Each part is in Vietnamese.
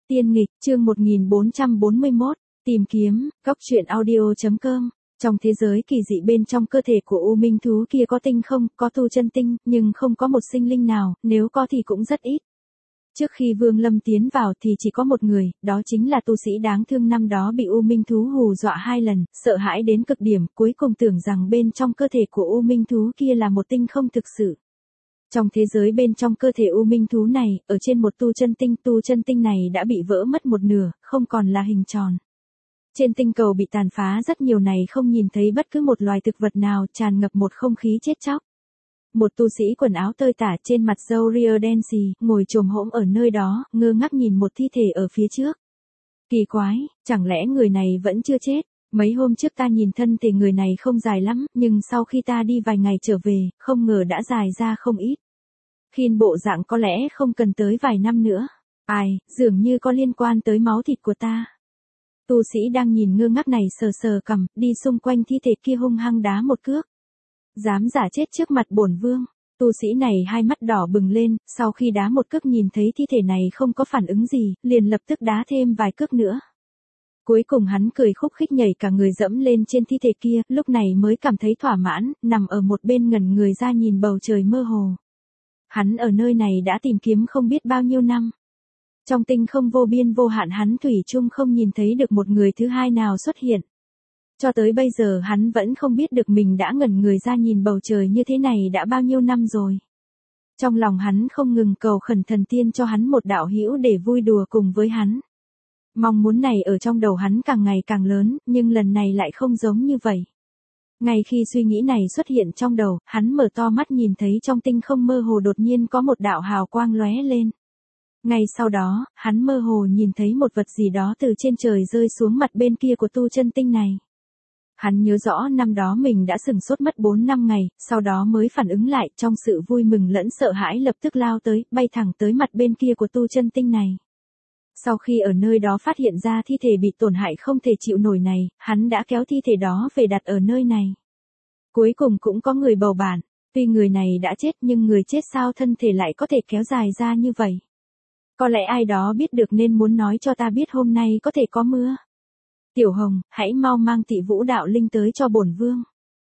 Tiên nghịch, chương 1441, tìm kiếm, góc truyện audio.com. Trong thế giới kỳ dị bên trong cơ thể của U Minh thú kia có tinh không, có tu chân tinh, nhưng không có một sinh linh nào, nếu có thì cũng rất ít. Trước khi Vương Lâm tiến vào thì chỉ có một người, đó chính là tu sĩ đáng thương năm đó bị U Minh thú hù dọa 2 lần, sợ hãi đến cực điểm, cuối cùng tưởng rằng bên trong cơ thể của U Minh thú kia là một tinh không thực sự. Trong thế giới bên trong cơ thể U Minh thú này, ở trên một tu chân tinh này đã bị vỡ mất một nửa, không còn là hình tròn. Trên tinh cầu bị tàn phá rất nhiều này không nhìn thấy bất cứ một loài thực vật nào, tràn ngập một không khí chết chóc. Một tu sĩ quần áo tơi tả trên mặt râu ria đen xì, ngồi chồm hổm ở nơi đó, ngơ ngác nhìn một thi thể ở phía trước. Kỳ quái, chẳng lẽ người này vẫn chưa chết? Mấy hôm trước ta nhìn thân thể người này không dài lắm, nhưng sau khi ta đi vài ngày trở về, không ngờ đã dài ra không ít. Khiên bộ dạng có lẽ không cần tới vài năm nữa. Ai, dường như có liên quan tới máu thịt của ta. Tu sĩ đang nhìn ngơ ngác này sờ sờ cằm, đi xung quanh thi thể kia hung hăng đá một cước. Dám giả chết trước mặt bổn vương. Tu sĩ này hai mắt đỏ bừng lên, sau khi đá một cước nhìn thấy thi thể này không có phản ứng gì, liền lập tức đá thêm vài cước nữa. Cuối cùng hắn cười khúc khích nhảy cả người dẫm lên trên thi thể kia, lúc này mới cảm thấy thỏa mãn, nằm ở một bên ngẩn người ra nhìn bầu trời mơ hồ. Hắn ở nơi này đã tìm kiếm không biết bao nhiêu năm. Trong tinh không vô biên vô hạn hắn thủy chung không nhìn thấy được một người thứ hai nào xuất hiện. Cho tới bây giờ hắn vẫn không biết được mình đã ngẩn người ra nhìn bầu trời như thế này đã bao nhiêu năm rồi. Trong lòng hắn không ngừng cầu khẩn thần tiên cho hắn một đạo hữu để vui đùa cùng với hắn. Mong muốn này ở trong đầu hắn càng ngày càng lớn, nhưng lần này lại không giống như vậy. Ngay khi suy nghĩ này xuất hiện trong đầu, hắn mở to mắt nhìn thấy trong tinh không mơ hồ đột nhiên có một đạo hào quang lóe lên. Ngay sau đó, hắn mơ hồ nhìn thấy một vật gì đó từ trên trời rơi xuống mặt bên kia của tu chân tinh này. Hắn nhớ rõ năm đó mình đã sửng sốt mất 4 năm ngày, sau đó mới phản ứng lại, trong sự vui mừng lẫn sợ hãi lập tức lao tới, bay thẳng tới mặt bên kia của tu chân tinh này. Sau khi ở nơi đó phát hiện ra thi thể bị tổn hại không thể chịu nổi này, hắn đã kéo thi thể đó về đặt ở nơi này. Cuối cùng cũng có người bầu bạn, tuy người này đã chết nhưng người chết sao thân thể lại có thể kéo dài ra như vậy. Có lẽ ai đó biết được nên muốn nói cho ta biết hôm nay có thể có mưa. Tiểu Hồng, hãy mau mang Tị Vũ đạo linh tới cho bổn vương.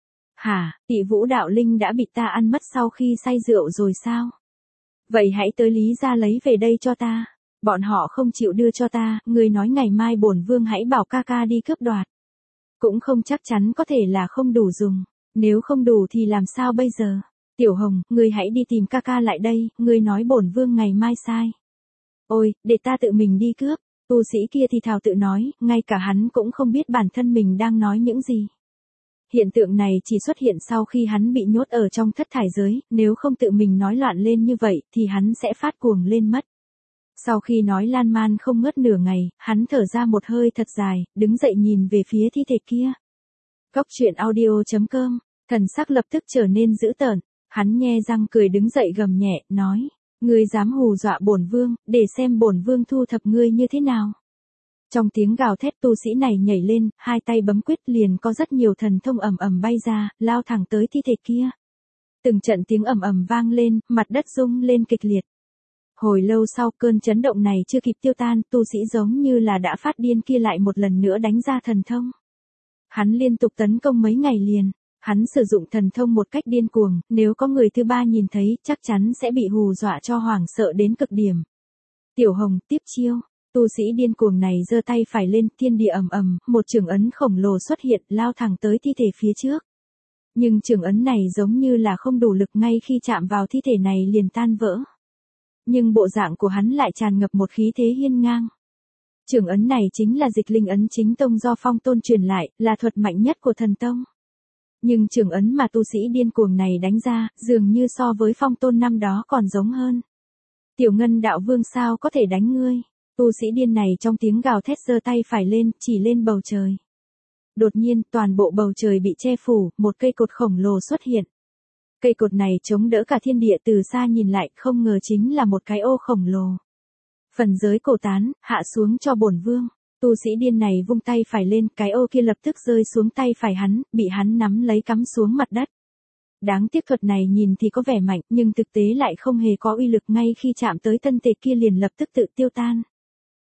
Hả, Tị Vũ đạo linh đã bị ta ăn mất sau khi say rượu rồi sao? Vậy hãy tới Lý gia lấy về đây cho ta. Bọn họ không chịu đưa cho ta, ngươi nói ngày mai bổn vương hãy bảo ca ca đi cướp đoạt. Cũng không chắc chắn có thể là không đủ dùng, nếu không đủ thì làm sao bây giờ? Tiểu Hồng, ngươi hãy đi tìm ca ca lại đây, ngươi nói bổn vương ngày mai sai. Ôi, để ta tự mình đi cướp. Tu sĩ kia thì thào tự nói, ngay cả hắn cũng không biết bản thân mình đang nói những gì. Hiện tượng này chỉ xuất hiện sau khi hắn bị nhốt ở trong thất thải giới, nếu không tự mình nói loạn lên như vậy thì hắn sẽ phát cuồng lên mất. Sau khi nói lan man không ngớt nửa ngày, hắn thở ra một hơi thật dài, đứng dậy nhìn về phía thi thể kia. Góc truyện audio.com, thần sắc lập tức trở nên dữ tợn, hắn nhe răng cười đứng dậy gầm nhẹ, nói. Ngươi dám hù dọa bổn vương, để xem bổn vương thu thập ngươi như thế nào. Trong tiếng gào thét tu sĩ này nhảy lên, hai tay bấm quyết liền có rất nhiều thần thông ầm ầm bay ra, lao thẳng tới thi thể kia. Từng trận tiếng ầm ầm vang lên, mặt đất rung lên kịch liệt. Hồi lâu sau cơn chấn động này chưa kịp tiêu tan, tu sĩ giống như là đã phát điên kia lại một lần nữa đánh ra thần thông. Hắn liên tục tấn công mấy ngày liền. Hắn sử dụng thần thông một cách điên cuồng, nếu có người thứ ba nhìn thấy, chắc chắn sẽ bị hù dọa cho hoảng sợ đến cực điểm. Tiểu Hồng, tiếp chiêu. Tu sĩ điên cuồng này giơ tay phải lên, thiên địa ầm ầm, một chưởng ấn khổng lồ xuất hiện, lao thẳng tới thi thể phía trước. Nhưng chưởng ấn này giống như là không đủ lực, ngay khi chạm vào thi thể này liền tan vỡ. Nhưng bộ dạng của hắn lại tràn ngập một khí thế hiên ngang. Chưởng ấn này chính là Dịch Linh ấn chính tông do Phong Tôn truyền lại, là thuật mạnh nhất của thần tông. Nhưng chưởng ấn mà tu sĩ điên cuồng này đánh ra, dường như so với Phong Tôn năm đó còn giống hơn. Tiểu Ngân đạo vương sao có thể đánh ngươi? Tu sĩ điên này trong tiếng gào thét giơ tay phải lên, chỉ lên bầu trời. Đột nhiên, toàn bộ bầu trời bị che phủ, một cây cột khổng lồ xuất hiện. Cây cột này chống đỡ cả thiên địa, từ xa nhìn lại, không ngờ chính là một cái ô khổng lồ. Phần giới cổ tán, hạ xuống cho bổn vương. Tu sĩ điên này vung tay phải lên, cái ô kia lập tức rơi xuống tay phải hắn, bị hắn nắm lấy cắm xuống mặt đất. Đáng tiếc thuật này nhìn thì có vẻ mạnh, nhưng thực tế lại không hề có uy lực, ngay khi chạm tới thân thể kia liền lập tức tự tiêu tan.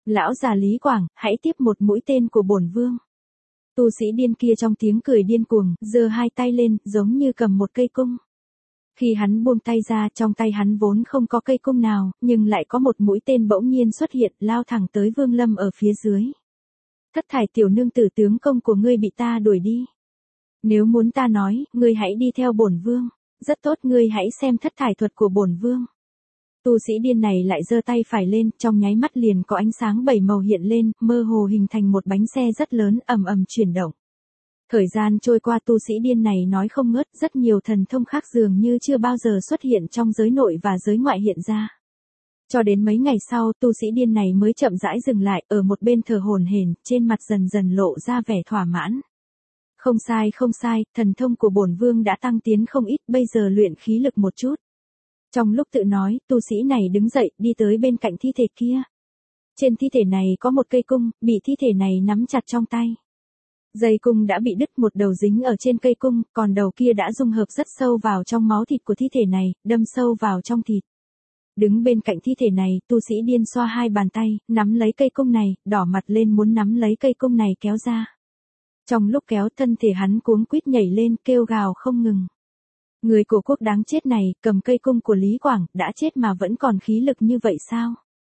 Lão già Lý Quảng, hãy tiếp một mũi tên của bổn vương. Tu sĩ điên kia trong tiếng cười điên cuồng, giơ hai tay lên, giống như cầm một cây cung. Khi hắn buông tay ra, trong tay hắn vốn không có cây cung nào, nhưng lại có một mũi tên bỗng nhiên xuất hiện, lao thẳng tới Vương Lâm ở phía dưới. Thất thải tiểu nương tử, tướng công của ngươi bị ta đuổi đi. Nếu muốn ta nói, ngươi hãy đi theo bổn vương. Rất tốt, ngươi hãy xem thất thải thuật của bổn vương. Tu sĩ điên này lại giơ tay phải lên, trong nháy mắt liền có ánh sáng bảy màu hiện lên, mơ hồ hình thành một bánh xe rất lớn, ầm ầm chuyển động. Thời gian trôi qua, tu sĩ điên này nói không ngớt, rất nhiều thần thông khác dường như chưa bao giờ xuất hiện trong giới nội và giới ngoại hiện ra. Cho đến mấy ngày sau, tu sĩ điên này mới chậm rãi dừng lại, ở một bên thờ hổn hển, trên mặt dần dần lộ ra vẻ thỏa mãn. Không sai, thần thông của bổn vương đã tăng tiến không ít, bây giờ luyện khí lực một chút. Trong lúc tự nói, tu sĩ này đứng dậy, đi tới bên cạnh thi thể kia. Trên thi thể này có một cây cung, bị thi thể này nắm chặt trong tay. Dây cung đã bị đứt, một đầu dính ở trên cây cung, còn đầu kia đã dung hợp rất sâu vào trong máu thịt của thi thể này, đâm sâu vào trong thịt. Đứng bên cạnh thi thể này, tu sĩ điên xoa hai bàn tay, nắm lấy cây cung này, đỏ mặt lên muốn nắm lấy cây cung này kéo ra. Trong lúc kéo, thân thể hắn cuống quýt nhảy lên, kêu gào không ngừng. Người cổ quốc đáng chết này, cầm cây cung của Lý Quảng, đã chết mà vẫn còn khí lực như vậy sao?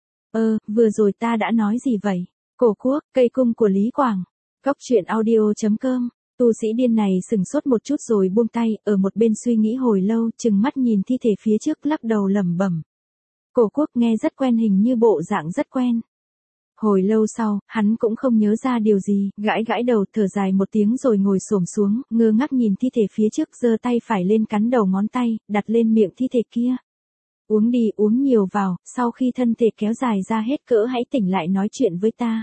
Vừa rồi ta đã nói gì vậy? Cổ quốc, cây cung của Lý Quảng. Góc truyện audio.com. Tu sĩ điên này sừng sốt một chút rồi buông tay, ở một bên suy nghĩ hồi lâu, chừng mắt nhìn thi thể phía trước, lắc đầu lẩm bẩm. Cổ quốc nghe rất quen, hình như bộ dạng rất quen. Hồi lâu sau, hắn cũng không nhớ ra điều gì, gãi gãi đầu, thở dài một tiếng rồi ngồi xổm xuống, ngơ ngác nhìn thi thể phía trước, giơ tay phải lên cắn đầu ngón tay, đặt lên miệng thi thể kia. Uống đi, uống nhiều vào, sau khi thân thể kéo dài ra hết cỡ hãy tỉnh lại nói chuyện với ta.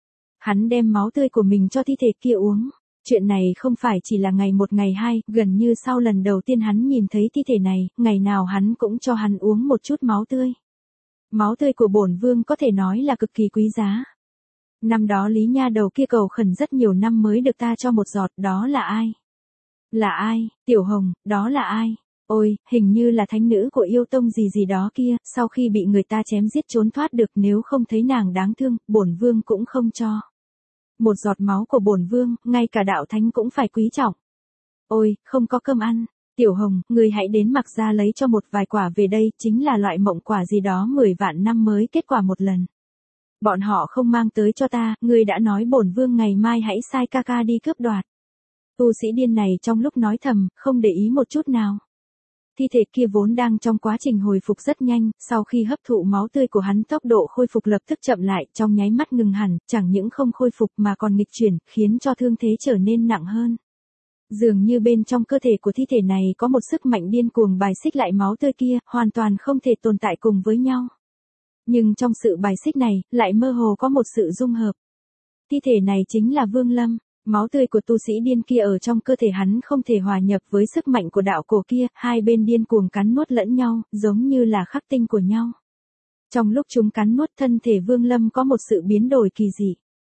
Hắn đem máu tươi của mình cho thi thể kia uống. Chuyện này không phải chỉ là ngày một ngày hai, gần như sau lần đầu tiên hắn nhìn thấy thi thể này, ngày nào hắn cũng cho hắn uống một chút máu tươi. Máu tươi của bổn vương có thể nói là cực kỳ quý giá. Năm đó Lý nha đầu kia cầu khẩn rất nhiều năm mới được ta cho một giọt, đó là ai? Là ai? Tiểu Hồng, đó là ai? Ôi, hình như là thánh nữ của yêu tông gì gì đó kia, sau khi bị người ta chém giết trốn thoát được, nếu không thấy nàng đáng thương, bổn vương cũng không cho. Một giọt máu của bổn vương, ngay cả đạo thánh cũng phải quý trọng. Ôi, không có cơm ăn. Tiểu Hồng, người hãy đến Mặc Gia lấy cho một vài quả về đây, chính là loại mộng quả gì đó 10 vạn năm mới kết quả một lần. Bọn họ không mang tới cho ta, người đã nói bổn vương ngày mai hãy sai ca ca đi cướp đoạt. Tu sĩ điên này trong lúc nói thầm, không để ý một chút nào. Thi thể kia vốn đang trong quá trình hồi phục rất nhanh, sau khi hấp thụ máu tươi của hắn, tốc độ khôi phục lập tức chậm lại, trong nháy mắt ngừng hẳn, chẳng những không khôi phục mà còn nghịch chuyển, khiến cho thương thế trở nên nặng hơn. Dường như bên trong cơ thể của thi thể này có một sức mạnh điên cuồng bài xích lại máu tươi kia, hoàn toàn không thể tồn tại cùng với nhau. Nhưng trong sự bài xích này, lại mơ hồ có một sự dung hợp. Thi thể này chính là Vương Lâm. Máu tươi của tu sĩ điên kia ở trong cơ thể hắn không thể hòa nhập với sức mạnh của đạo cổ kia, hai bên điên cuồng cắn nuốt lẫn nhau, giống như là khắc tinh của nhau. Trong lúc chúng cắn nuốt, thân thể Vương Lâm có một sự biến đổi kỳ dị.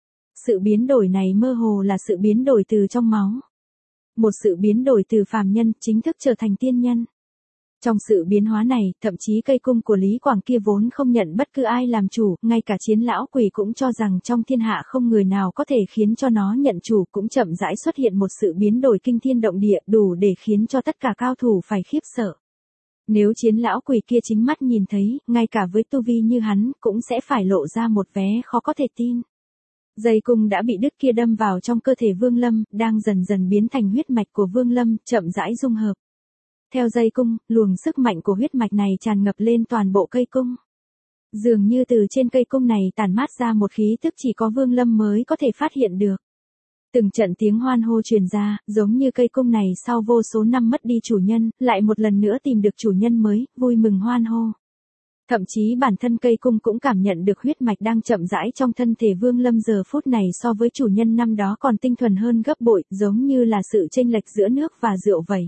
Sự biến đổi này mơ hồ là sự biến đổi từ trong máu. Một sự biến đổi từ phàm nhân, chính thức trở thành tiên nhân. Trong sự biến hóa này, thậm chí cây cung của Lý Quảng kia vốn không nhận bất cứ ai làm chủ, ngay cả Chiến lão quỷ cũng cho rằng trong thiên hạ không người nào có thể khiến cho nó nhận chủ, cũng chậm rãi xuất hiện một sự biến đổi kinh thiên động địa, đủ để khiến cho tất cả cao thủ phải khiếp sợ. Nếu Chiến lão quỷ kia chính mắt nhìn thấy, ngay cả với tu vi như hắn, cũng sẽ phải lộ ra một vẻ khó có thể tin. Dây cung đã bị đứt kia đâm vào trong cơ thể Vương Lâm, đang dần dần biến thành huyết mạch của Vương Lâm, chậm rãi dung hợp. Theo dây cung, luồng sức mạnh của huyết mạch này tràn ngập lên toàn bộ cây cung. Dường như từ trên cây cung này tản mát ra một khí tức chỉ có Vương Lâm mới có thể phát hiện được. Từng trận tiếng hoan hô truyền ra, giống như cây cung này sau vô số năm mất đi chủ nhân, lại một lần nữa tìm được chủ nhân mới, vui mừng hoan hô. Thậm chí bản thân cây cung cũng cảm nhận được huyết mạch đang chậm rãi trong thân thể Vương Lâm giờ phút này so với chủ nhân năm đó còn tinh thuần hơn gấp bội, giống như là sự chênh lệch giữa nước và rượu vậy.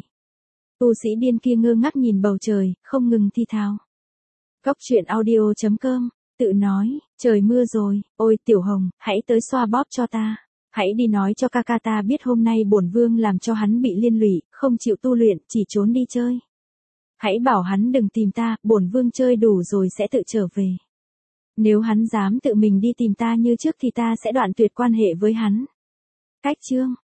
Tu sĩ điên kia ngơ ngác nhìn bầu trời, không ngừng thi thao. Góc truyện audio.com, tự nói, trời mưa rồi, ôi Tiểu Hồng, hãy tới xoa bóp cho ta. Hãy đi nói cho ca ca ta biết hôm nay bổn vương làm cho hắn bị liên lụy, không chịu tu luyện, chỉ trốn đi chơi. Hãy bảo hắn đừng tìm ta, bổn vương chơi đủ rồi sẽ tự trở về. Nếu hắn dám tự mình đi tìm ta như trước thì ta sẽ đoạn tuyệt quan hệ với hắn. Cách chương